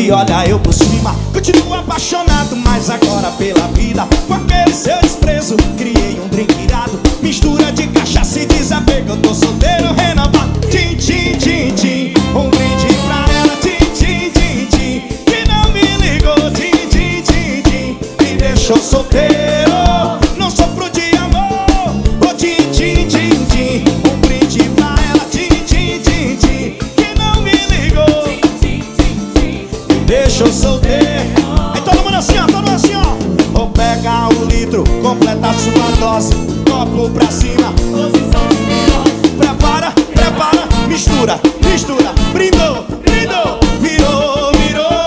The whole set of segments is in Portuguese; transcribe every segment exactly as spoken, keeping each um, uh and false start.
e olha eu por cima. Continuo apaixonado, mas agora pela vida. Com aquele seu desprezo, criei um drink irado. Mistura de cachaça e desapego, eu tô solteiro, renovado. Tchim, tchim, tchim, tchim. Um brinde pra ela, tchim, tchim, tchim, tchim. Que não me ligou, tchim, tchim, tchim, tchim. Me deixou solteiro, não sofro de amor. Oh, tchim, tchim, tchim, tchim. Um brinde pra ela, tchim, tchim, tchim, tchim. Que não me ligou, me deixou solteiro. Aí todo mundo assim, ó, todo mundo assim, ó. Vou pegar o litro, completa a sua dose. Copo pra cima, prepara, prepara, mistura, mistura. Brindou, brindou, virou, virou.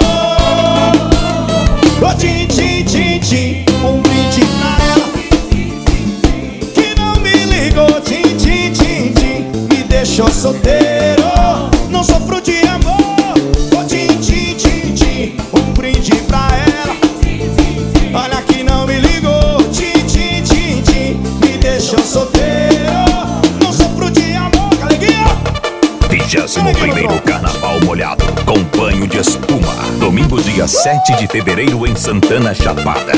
Oh, tchim, tchim, tchim, tchim. Um brinde pra ela que não me ligou, tchim, tchim, tchim, tchim. Me deixou solteiro, não sofro de amor. Oh, tchim, tchim, tchim, tchim. Um brinde pra ela, olha que não me ligou, tchim, tchim, tchim, tchim. Me deixou solteiro, não sofro de amor. Alegria! vigésimo primeiro Carnaval Molhado com banho de espuma. Domingo, dia sete de fevereiro em Santana Chapada.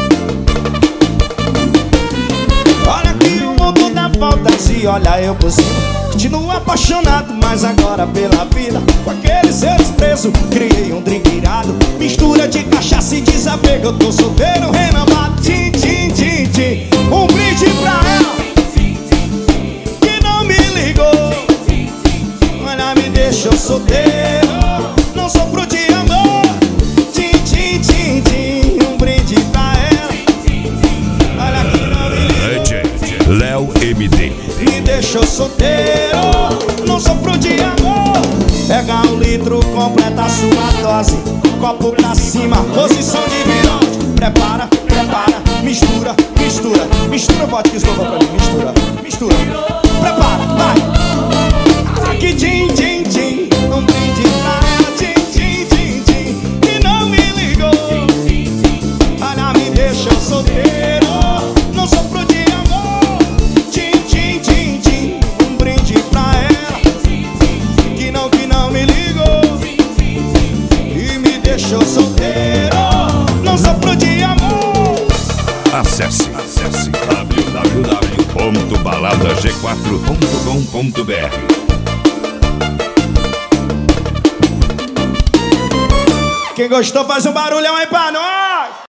Olha aqui o mundo dá voltas e olha eu por cima. Continuo apaixonado, mas agora pela vida. Com aquele seu desprezo, criei um drink irado. Mistura de cachaça e desapego, eu tô solteiro, renovado. Tchim, tchim, tchim, tchim. Um brinde pra ela que não me ligou, olha, me deixou solteiro, não sofro de amor. Tchim, tchim, tchim, tchim. Um brinde pra ela, olha que não me ligou, Léo M D me deixou solteiro, não sofro de amor. Pega um litro, completa a sua dose. Copo pra cima, posição de virose. Prepara, prepara, mistura, mistura. Mistura, bota que escova pra mim, mistura, mistura. Prepara, vai. Aqui, tchim, tchim, tchim. Um brinde pra ela, tchim, tchim, tchim, tchim. Que não me ligou, olha, me deixou solteiro, não sofro de amor. Tchim, tchim, tchim, tchim. Um brinde pra ela que não, que não me ligou e me deixou solteiro, não sofro de amor. Acesse, acesse w w w ponto balada g quatro ponto com ponto b r. Quem gostou faz um barulhão aí pra nós.